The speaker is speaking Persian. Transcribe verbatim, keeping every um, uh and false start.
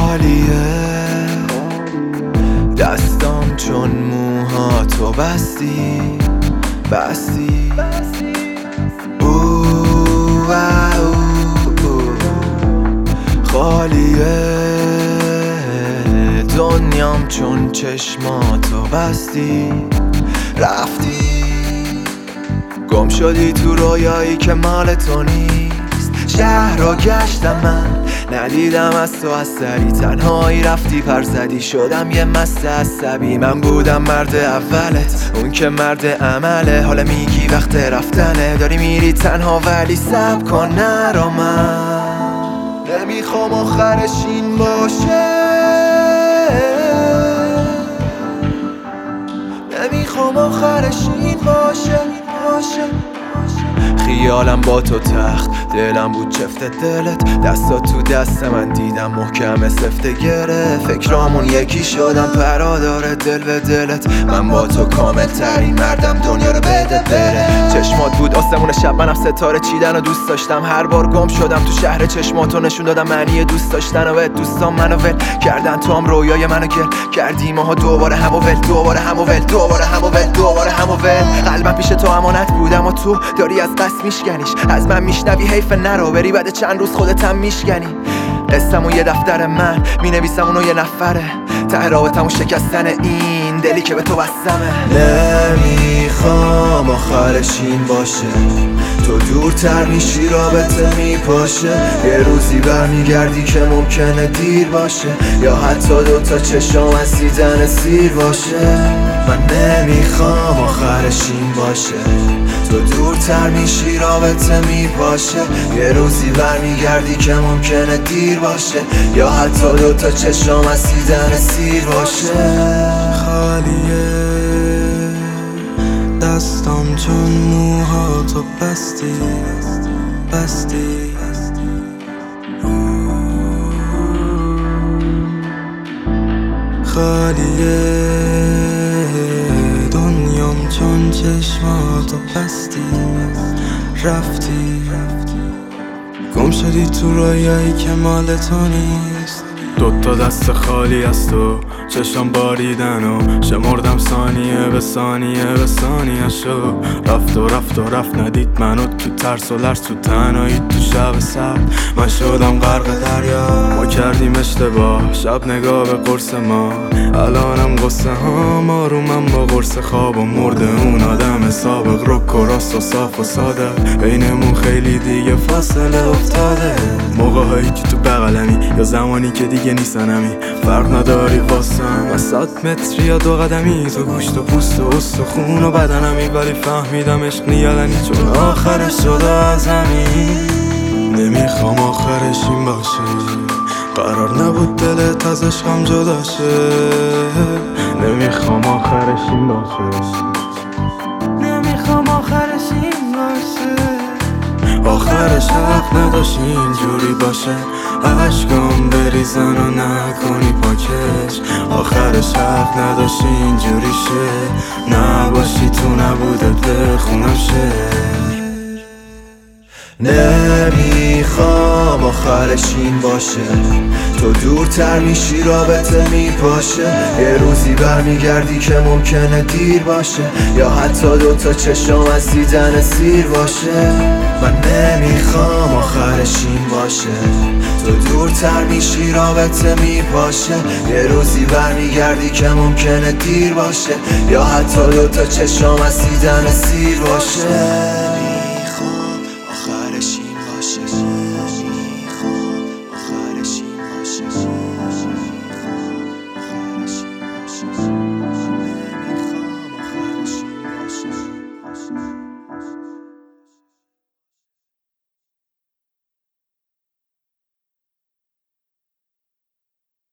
خالیه دستام چون موها تو بستی بستی او او خالیه دنیام چون چشماتو بستی رفتی گم شدی تو رویایی که مال تو نیست. شهر رو گشتم من ندیدم از تو اثری، تنهایی رفتی پر زدی شدم یه مست عصبی. من بودم مرد اولت اون که مرد عمله، حالا میگی وقت رفتنه داری میری تنها ولی صبر کن نرو. من نمیخوام آخرش این باشه، نمیخوام آخرش این باشه باشه خیالم با تو تخت دلم بود چفت دلت، دستات تو دست من دیدم محکم سفته گره. فکرامون یکی شدم پرادار دل به دلت، من با تو کامل ترین مردم دنیا رو بده بره. چشمات بود آسمون شب منم ستاره چیدن و دوست داشتم، هر بار گم شدم تو شهر چشماتو نشون دادم معنی دوست داشتن و دوستان منو ول کردن، تو هم رویای منو گل کردی. ماها دوباره همو ول دوباره همو ول دوباره همو ول دوباره همو ول. قلبم پیش تو امانت بودم و تو داری از قصد میشکنیش، از من میشنوی حیف نرو بری بعد چند روز خودت هم میشکنی. قصه‌مو یه دفتر من مینویسم اونو یه نفره، ته رابطمو شکستن این دلی که به تو بستمه. نمیخوام آخرش این باشه، تو دورتر میشی رابطه میپاشه، یه روزی برمیگردی که ممکنه دیر باشه، یا حتی دوتا چشام از دیدن سیر باشه. من نمیخوام آخرش این باشه، تو دورتر میشی رابطه میپاشه، یه روزی برمیگردی که ممکنه دیر باشه، یا حتی دوتا چشام از دیدن سیر باشه. خالیه دستام چون موها تو بستی بستی خالیه دنیام چون چشماتو بستی رفتی گم شدی تو رویایی که مال تو نیست. دوتا دست خالی از تو چشم باریدن و شمردم ثانیه به ثانیه به ثانیه شو. رفت و رفت و رفت ندید منو تو ترس و لرز، تو تنهایی تو شب سرد من شدم غرق دریا. ما کردیم اشتباه شب نگاه به قرص ما، الانم قصه ها آرومم با قرص خواب و مرده اون آدم سابق. رک و راست و صاف و ساده بینمون خیلی دیگه فاصله افتاده. موقعهایی که تو بغلمی یا زمانی که دیگه نیستنمی فرق نداری واسم، از صد متری یا دو قدمی، تو گوشت و پوست و است و خون و بدنمی، ولی فهمیدم عشق نیالنی چون آخرش شده از همین. نمیخوام آخرش این باشه، قرار نبود دلت از عشقم جدا شه. نمیخوام آخرش این باشه، نمیخوام آخرش این باشه، آخرش حق نداشت اینجوری باشه. عشقام بریزن و نکنی پاکش، آخرش حق نداشت اینجوری شه. نباشی تو نبودت بخونم شعر. نمیخوام آخرش این باشه، تو دورتر میشی رابطه میپاشه، یه روزی برمیگردی که ممکنه دیر باشه، یا حتی دوتا چشم از دیدن سیر باشه. من نمیخوام آخرش این باشه، تو دورتر میشی رابطه میپاشه، یه روزی برمیگردی که ممکنه دیر باشه، یا حتی دوتا چشم از دیدن سیر باشه.